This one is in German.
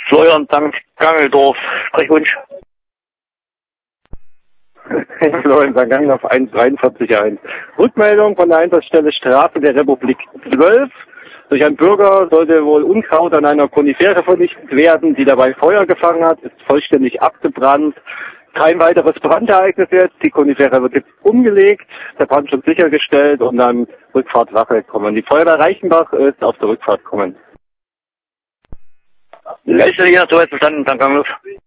Florian Gangeldorf, Sprechwunsch. Florian Gangeldorf 143.1. Rückmeldung von der Einsatzstelle Straße der Republik 12. Durch einen Bürger sollte wohl Unkraut an einer Konifere vernichtet werden, die dabei Feuer gefangen hat, ist vollständig abgebrannt. Kein weiteres Brandereignis jetzt. Die Konifere wird jetzt umgelegt, der Brandschutz sichergestellt und dann Rückfahrt Wache kommen. Die Feuerwehr Reichenbach ist auf der Rückfahrt kommen. Letzte hier, so jetzt verstanden, danke.